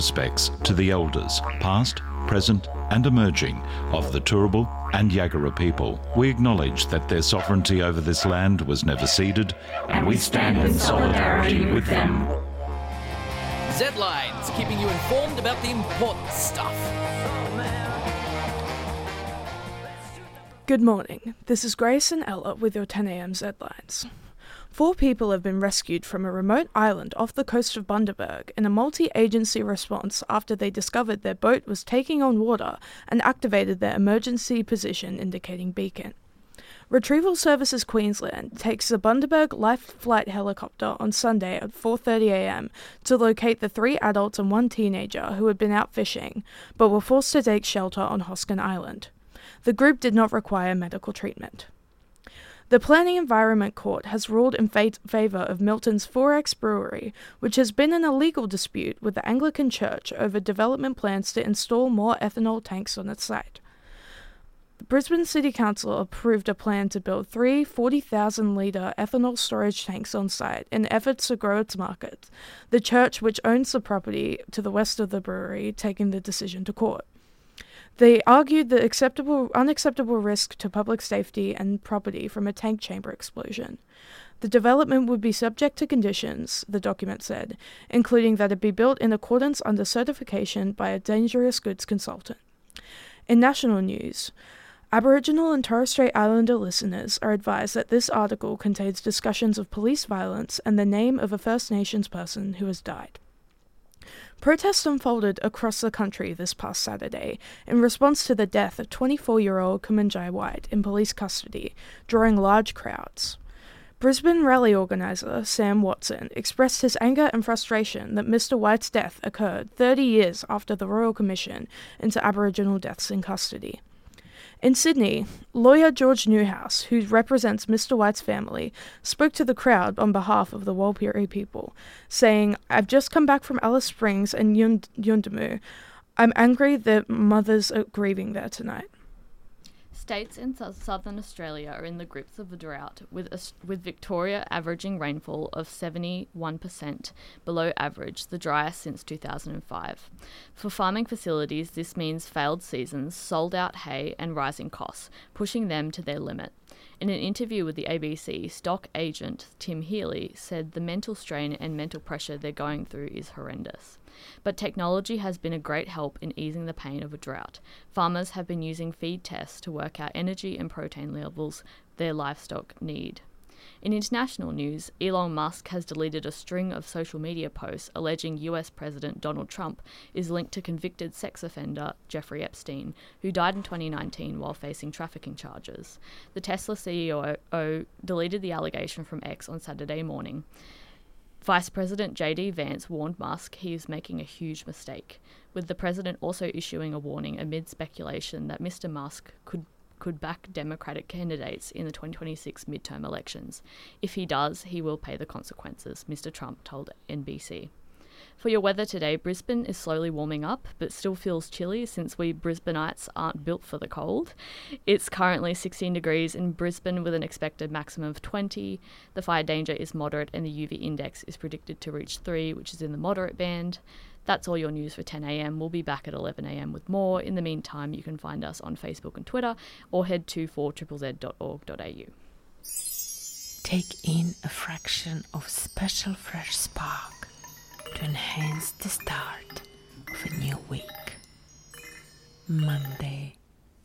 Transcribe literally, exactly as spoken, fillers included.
respects to the elders, past, present and emerging, of the Turrbal and Yagara people. We acknowledge that their sovereignty over this land was never ceded, and we stand in solidarity with them. Z-Lines, keeping you informed about the important stuff. Good morning. This is Grace and Ella with your ten a.m. Z-Lines. Four people have been rescued from a remote island off the coast of Bundaberg in a multi-agency response after they discovered their boat was taking on water and activated their emergency position indicating beacon. Retrieval Services Queensland takes the Bundaberg Life Flight helicopter on Sunday at four thirty a.m. to locate the three adults and one teenager who had been out fishing but were forced to take shelter on Hoskin Island. The group did not require medical treatment. The Planning Environment Court has ruled in fa- favour of Milton's four X Brewery, which has been in a legal dispute with the Anglican Church over development plans to install more ethanol tanks on its site. The Brisbane City Council approved a plan to build three forty thousand litre ethanol storage tanks on site in efforts to grow its market, the church which owns the property to the west of the brewery taking the decision to court. They argued the acceptable, unacceptable risk to public safety and property from a tank chamber explosion. The development would be subject to conditions, the document said, including that it be built in accordance under certification by a dangerous goods consultant. In national news, Aboriginal and Torres Strait Islander listeners are advised that this article contains discussions of police violence and the name of a First Nations person who has died. Protests unfolded across the country this past Saturday in response to the death of twenty-four-year-old Kumanjai White in police custody, drawing large crowds. Brisbane rally organiser Sam Watson expressed his anger and frustration that Mister White's death occurred thirty years after the Royal Commission into Aboriginal deaths in custody. In Sydney, lawyer George Newhouse, who represents Mister White's family, spoke to the crowd on behalf of the Warlpiri people, saying, "I've just come back from Alice Springs and Yund- Yundamu. I'm angry that mothers are grieving there tonight." States in su- southern Australia are in the grips of a drought, with, a, with Victoria averaging rainfall of seventy-one percent below average, the driest since two thousand five. For farming facilities, this means failed seasons, sold-out hay and rising costs, pushing them to their limit. In an interview with the A B C, stock agent Tim Healy said the mental strain and mental pressure they're going through is horrendous. But technology has been a great help in easing the pain of a drought. Farmers have been using feed tests to work out energy and protein levels their livestock need. In international news, Elon Musk has deleted a string of social media posts alleging U S President Donald Trump is linked to convicted sex offender Jeffrey Epstein, who died in twenty nineteen while facing trafficking charges. The Tesla C E O deleted the allegation from X on Saturday morning. Vice President J D Vance warned Musk he is making a huge mistake, with the president also issuing a warning amid speculation that Mister Musk could could back Democratic candidates in the twenty twenty-six midterm elections. If he does, he will pay the consequences, Mister Trump told N B C. For your weather today, Brisbane is slowly warming up, but still feels chilly since we Brisbaneites aren't built for the cold. It's currently sixteen degrees in Brisbane with an expected maximum of twenty. The fire danger is moderate and the U V index is predicted to reach three, which is in the moderate band. That's all your news for ten a.m. We'll be back at eleven a.m. with more. In the meantime, you can find us on Facebook and Twitter or head to four z z z dot org dot a u. Take in a fraction of special fresh spark to enhance the start of a new week. Monday.